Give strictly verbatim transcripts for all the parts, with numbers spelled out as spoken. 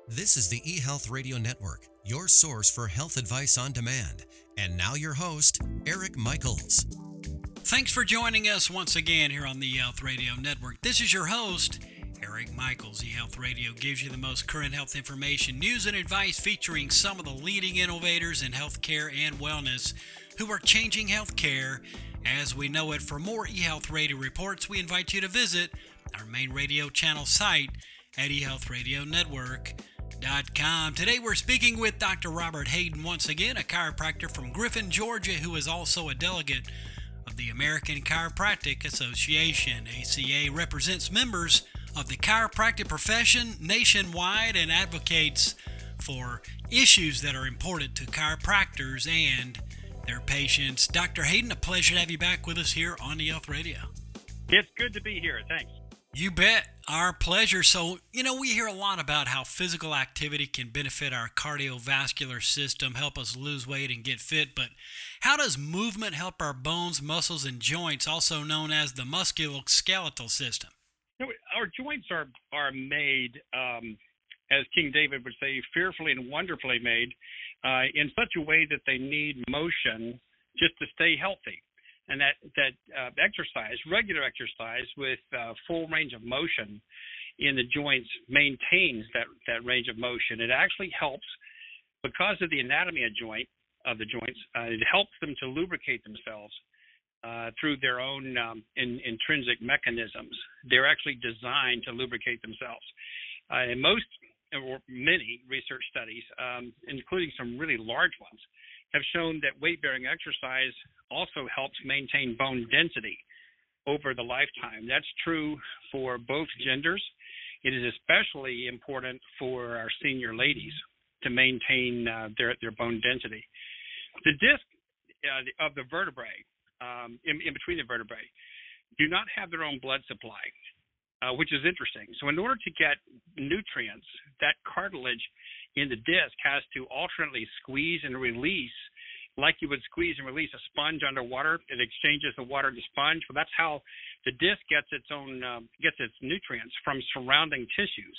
This is the eHealth Radio Network, your source for health advice on demand. And now your host, Eric Michaels. Thanks for joining us once again here on the eHealth Radio Network. This is your host, Eric Michaels. eHealth Radio gives you the most current health information, news, and advice featuring some of the leading innovators in healthcare and wellness who are changing healthcare as we know it. For more eHealth Radio reports, we invite you to visit our main radio channel site at e health radio network dot com. Today we're speaking with Doctor Robert Hayden, once again, a chiropractor from Griffin, Georgia, who is also a delegate of the American Chiropractic Association. A C A represents members of the chiropractic profession nationwide and advocates for issues that are important to chiropractors and their patients. Doctor Hayden, a pleasure to have you back with us here on eHealth Radio. It's good to be here. Thanks. You bet. Our pleasure. So, you know, we hear a lot about how physical activity can benefit our cardiovascular system, help us lose weight and get fit, but how does movement help our bones, muscles, and joints, also known as the musculoskeletal system? You know, our joints are, are made, um, as King David would say, fearfully and wonderfully made uh, in such a way that they need motion just to stay healthy. And that, that uh, exercise, regular exercise with uh, full range of motion in the joints maintains that, that range of motion. It actually helps, because of the anatomy of joint of the joints, uh, it helps them to lubricate themselves uh, through their own um, in, intrinsic mechanisms. They're actually designed to lubricate themselves. Uh, and most or many research studies, um, including some really large ones, have shown that weight-bearing exercise also helps maintain bone density over the lifetime. That's true for both genders. It is especially important for our senior ladies to maintain uh, their, their bone density. The disc uh, of the vertebrae, um, in, in between the vertebrae, do not have their own blood supply, uh, which is interesting. So in order to get nutrients, that cartilage in the disc has to alternately squeeze and release, like you would squeeze and release a sponge underwater. It exchanges the water to sponge. Well, that's how the disc gets its own um, gets its nutrients from surrounding tissues.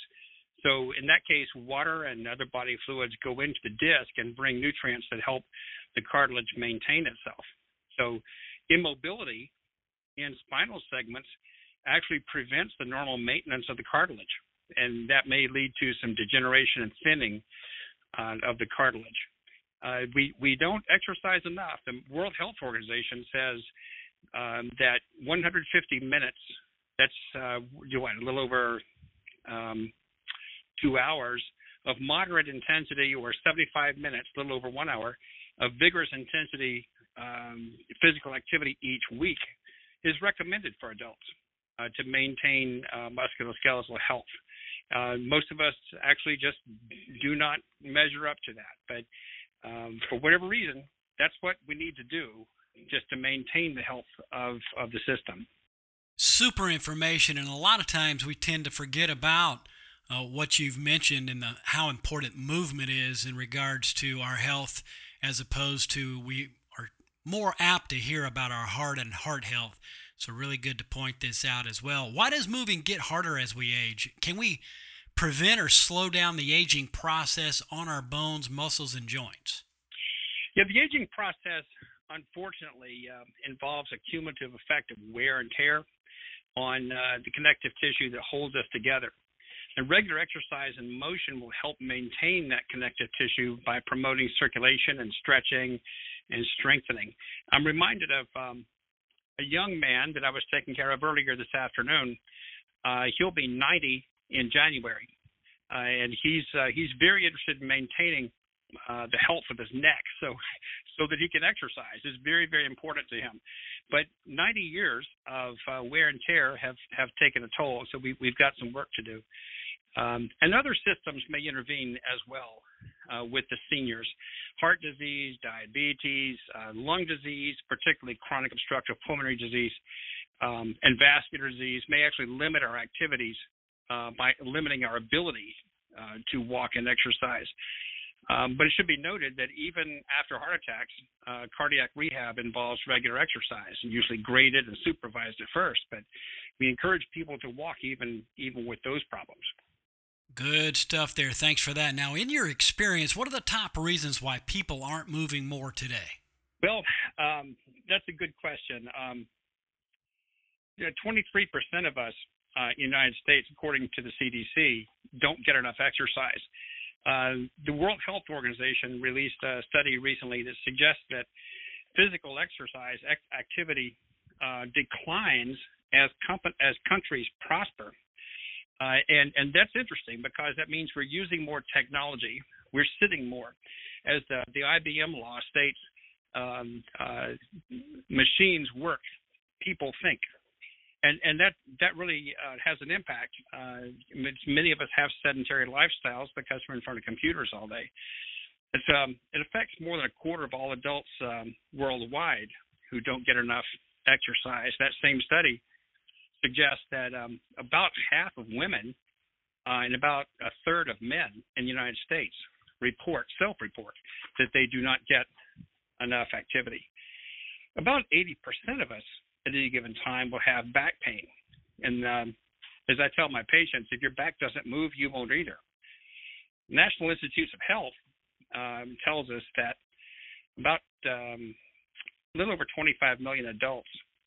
So in that case, water and other body fluids go into the disc and bring nutrients that help the cartilage maintain itself. So immobility in spinal segments actually prevents the normal maintenance of the cartilage, and that may lead to some degeneration and thinning uh, of the cartilage. Uh, we, we don't exercise enough. The World Health Organization says um, that one hundred fifty minutes, that's uh, what, a little over um, two hours of moderate intensity, or seventy-five minutes, a little over one hour, of vigorous intensity um, physical activity each week is recommended for adults uh, to maintain uh, musculoskeletal health. Uh, most of us actually just do not measure up to that, but um, for whatever reason, that's what we need to do just to maintain the health of, of the system. Super information, and a lot of times we tend to forget about uh, what you've mentioned and the, how important movement is in regards to our health, as opposed to we are more apt to hear about our heart and heart health. So really good to point this out as well. Why does moving get harder as we age? Can we prevent or slow down the aging process on our bones, muscles, and joints? Yeah, the aging process, unfortunately, uh, involves a cumulative effect of wear and tear on uh, the connective tissue that holds us together. And regular exercise and motion will help maintain that connective tissue by promoting circulation and stretching and strengthening. I'm reminded of um, a young man that I was taking care of earlier this afternoon. Uh, he'll be ninety in January, uh, and he's uh, he's very interested in maintaining uh, the health of his neck, so so that he can exercise. Is very very important to him. But ninety years of uh, wear and tear have have taken a toll, so we, we've got some work to do. Um, and other systems may intervene as well uh, with the seniors. Heart disease, diabetes, uh, lung disease, particularly chronic obstructive pulmonary disease, um, and vascular disease may actually limit our activities uh, by limiting our ability uh, to walk and exercise. Um, but it should be noted that even after heart attacks, uh, cardiac rehab involves regular exercise, and usually graded and supervised at first. But we encourage people to walk even even with those problems. Good stuff there. Thanks for that. Now, in your experience, what are the top reasons why people aren't moving more today? Well, um, that's a good question. Um, you know, twenty-three percent of us uh, in the United States, according to the C D C, don't get enough exercise. Uh, the World Health Organization released a study recently that suggests that physical exercise ex- activity uh, declines as, comp- as countries prosper. Uh, and, and that's interesting because that means we're using more technology. We're sitting more. As the, the I B M law states, um, uh, machines work, people think. And, and that, that really uh, has an impact. Uh, many of us have sedentary lifestyles because we're in front of computers all day. It's, um, it affects more than a quarter of all adults um, worldwide who don't get enough exercise. That same study suggests that um, about half of women uh, and about a third of men in the United States report, self-report, that they do not get enough activity. About eighty percent of us at any given time will have back pain. And um, as I tell my patients, if your back doesn't move, you won't either. National Institutes of Health um, tells us that about um, a little over twenty-five million adults,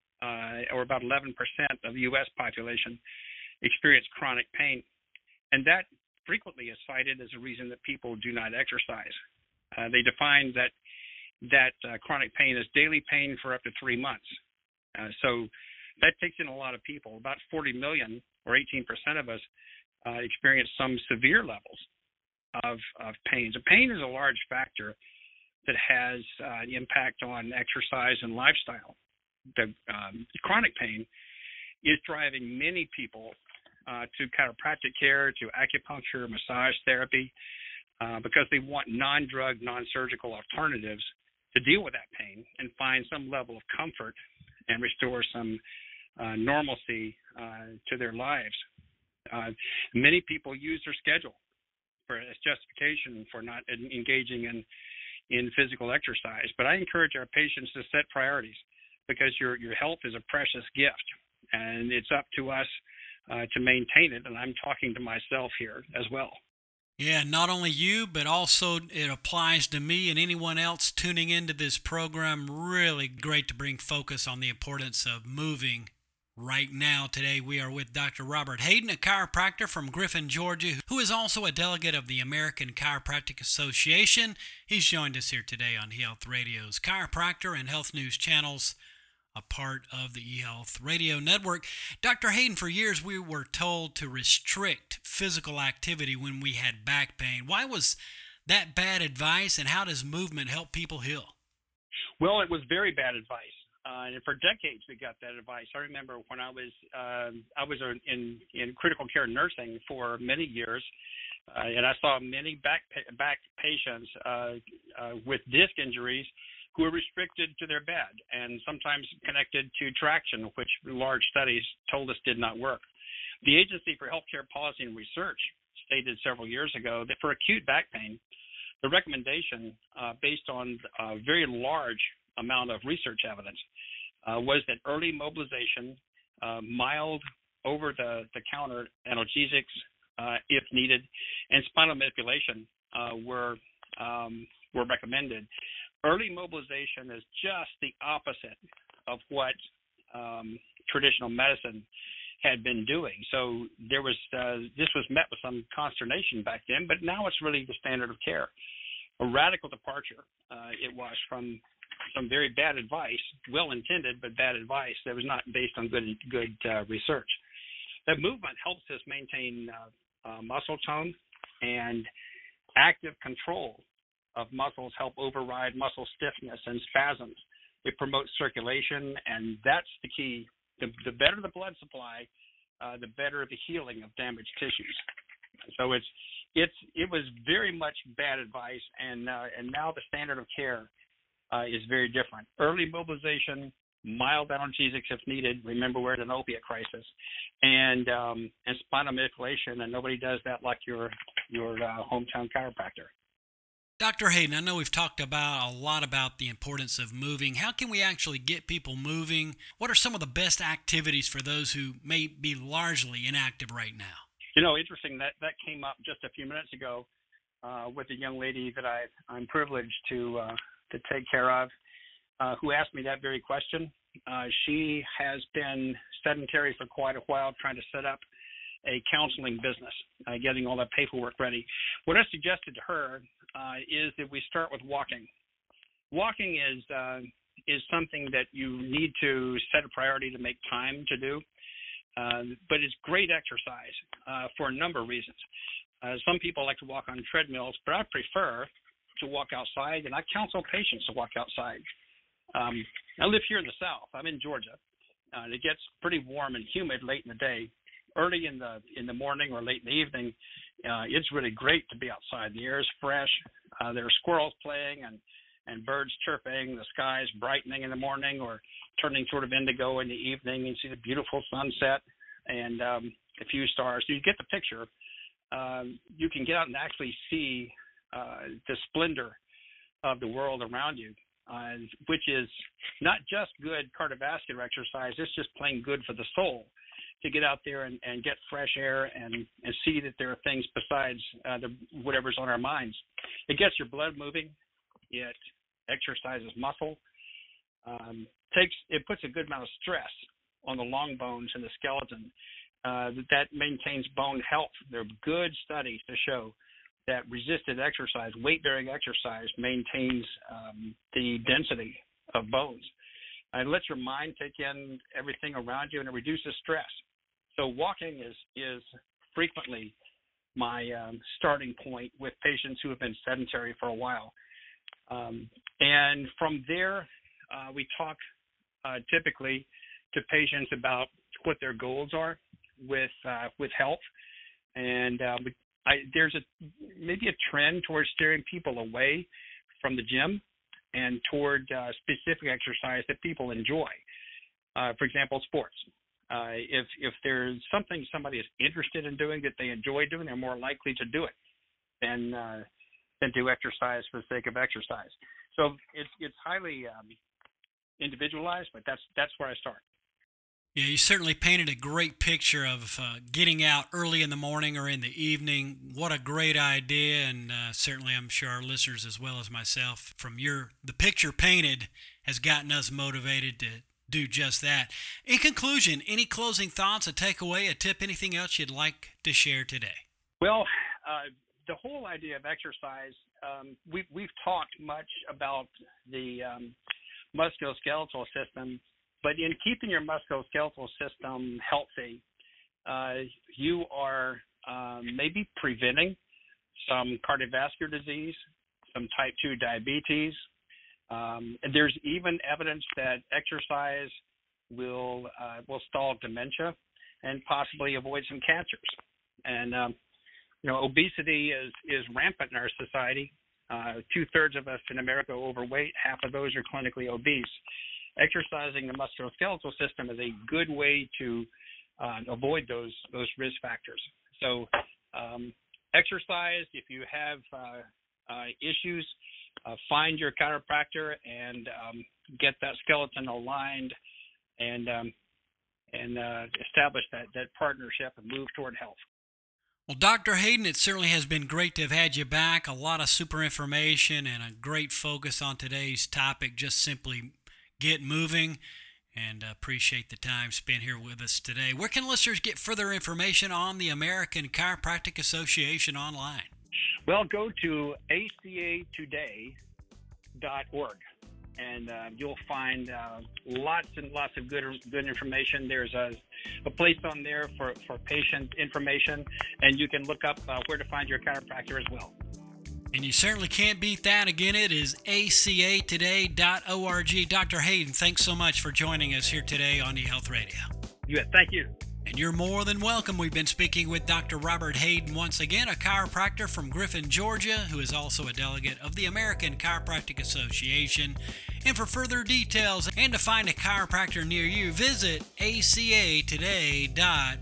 uh, or about eleven percent of the U S population, experience chronic pain. And that frequently is cited as a reason that people do not exercise. Uh, they define that that uh, chronic pain as daily pain for up to three months. Uh, so that takes in a lot of people. About forty million, or eighteen percent of us, uh, experience some severe levels of, of pain. So pain is a large factor that has uh, an impact on exercise and lifestyle. The um, chronic pain is driving many people uh, to chiropractic care, to acupuncture, massage therapy, uh, because they want non-drug, non-surgical alternatives to deal with that pain and find some level of comfort and restore some uh, normalcy uh, to their lives. Uh, many people use their schedule for as justification for not engaging in, in physical exercise. But I encourage our patients to set priorities because your, your health is a precious gift, and it's up to us uh, to maintain it. And I'm talking to myself here as well. Yeah, not only you, but also it applies to me and anyone else tuning into this program. Really great to bring focus on the importance of moving. Right now, today, we are with Doctor Robert Hayden, a chiropractor from Griffin, Georgia, who is also a delegate of the American Chiropractic Association. He's joined us here today on eHealth Radio's Chiropractor and Health News channels, a part of the eHealth Radio Network. Doctor Hayden, for years we were told to restrict physical activity when we had back pain. Why was that bad advice, and how does movement help people heal? Well, it was very bad advice. Uh, and for decades, we got that advice. I remember when I was uh, I was in in critical care nursing for many years, uh, and I saw many back back patients uh, uh, with disc injuries who were restricted to their bed and sometimes connected to traction, which large studies told us did not work. The Agency for Healthcare Policy and Research stated several years ago that for acute back pain, the recommendation, uh, based on a very large amount of research evidence, uh, was that early mobilization, uh, mild over-the-counter analgesics, uh, if needed, and spinal manipulation uh, were um, were recommended. Early mobilization is just the opposite of what um, traditional medicine had been doing. So there was uh, this was met with some consternation back then, but now it's really the standard of care. A radical departure uh, it was from some very bad advice, well-intended but bad advice that was not based on good good uh, research. That movement helps us maintain uh, uh, muscle tone, and active control of muscles help override muscle stiffness and spasms. It promotes circulation, and that's the key. The, the better the blood supply, uh, the better the healing of damaged tissues. So it's it's it was very much bad advice, and uh, and now the standard of care uh, is very different. Early mobilization, mild analgesics if needed. Remember, we're in an opiate crisis, and um, and spinal manipulation, and nobody does that like your your uh, hometown chiropractor. Doctor Hayden, I know we've talked about a lot about the importance of moving. How can we actually get people moving? What are some of the best activities for those who may be largely inactive right now? You know, interesting that that came up just a few minutes ago uh, with a young lady that I I'm privileged to uh, to take care of, uh, who asked me that very question. Uh, she has been sedentary for quite a while, trying to set up a counseling business, uh, getting all that paperwork ready. What I suggested to her uh, is that we start with walking. Walking is uh, is something that you need to set a priority to make time to do, uh, but it's great exercise uh, for a number of reasons. Uh, some people like to walk on treadmills, but I prefer to walk outside, and I counsel patients to walk outside. Um, I live here in the South. I'm in Georgia. Uh, it gets pretty warm and humid late in the day. Early in the in the morning or late in the evening, uh, it's really great to be outside. The air is fresh. Uh, there are squirrels playing and, and birds chirping. The sky is brightening in the morning or turning sort of indigo in the evening. You see the beautiful sunset and um, a few stars. So you get the picture. Um, you can get out and actually see uh, the splendor of the world around you, uh, which is not just good cardiovascular exercise. It's just plain good for the soul, to get out there and, and get fresh air and, and see that there are things besides uh, the, whatever's on our minds. It gets your blood moving. It exercises muscle. Um, takes it puts a good amount of stress on the long bones and the skeleton. Uh, that maintains bone health. There are good studies to show that resisted exercise, weight-bearing exercise, maintains um, the density of bones. And lets your mind take in everything around you, and it reduces stress. So walking is is frequently my um, starting point with patients who have been sedentary for a while. Um, and from there, uh, we talk uh, typically to patients about what their goals are with uh, with health. And uh, we, I, there's a maybe a trend towards steering people away from the gym and toward uh, specific exercise that people enjoy. Uh, for example, sports. Uh, if if there's something somebody is interested in doing that they enjoy doing, they're more likely to do it than uh, than do exercise for the sake of exercise. So it's it's highly um, individualized, but that's that's where I start. Yeah, you certainly painted a great picture of uh, getting out early in the morning or in the evening. What a great idea, and uh, certainly I'm sure our listeners as well as myself, from your the picture painted has gotten us motivated to do just that. In conclusion, any closing thoughts, a takeaway, a tip, anything else you'd like to share today? Well, uh, the whole idea of exercise, um, we, we've talked much about the um, musculoskeletal system, but in keeping your musculoskeletal system healthy, uh, you are um, maybe preventing some cardiovascular disease, some type two diabetes. Um, and there's even evidence that exercise will uh, will stall dementia and possibly avoid some cancers. And um, you know, obesity is is rampant in our society. Uh, two thirds of us in America are overweight. Half of those are clinically obese. Exercising the musculoskeletal system is a good way to uh, avoid those those risk factors. So, um, exercise. If you have uh, uh, issues, uh, find your chiropractor and um, get that skeleton aligned, and um, and uh, establish that that partnership and move toward health. Well, Doctor Hayden, it certainly has been great to have had you back. A lot of super information and a great focus on today's topic. Just simply get moving, and appreciate the time spent here with us today. Where can listeners get further information on the American Chiropractic Association online? Well, go to A C A today dot org, and uh, you'll find uh, lots and lots of good good information. There's a, a place on there for, for patient information, and you can look up uh, where to find your chiropractor as well. And you certainly can't beat that. Again, it is A C A today dot org. Doctor Hayden, thanks so much for joining us here today on eHealth Radio. You bet. Thank you. And you're more than welcome. We've been speaking with Doctor Robert Hayden once again, a chiropractor from Griffin, Georgia, who is also a delegate of the American Chiropractic Association. And for further details and to find a chiropractor near you, visit A C A today dot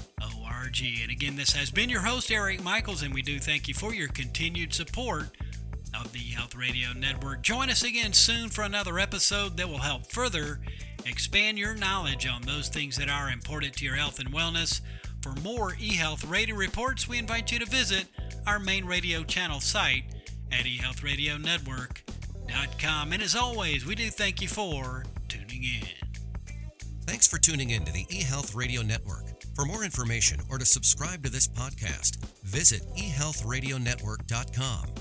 org. And again, this has been your host, Eric Michaels, and we do thank you for your continued support of the eHealth Radio Network. Join us again soon for another episode that will help further expand your knowledge on those things that are important to your health and wellness. For more eHealth Radio reports, we invite you to visit our main radio channel site at e health radio network dot com. And as always, we do thank you for tuning in. Thanks for tuning in to the eHealth Radio Network. For more information or to subscribe to this podcast, visit e health radio network dot com.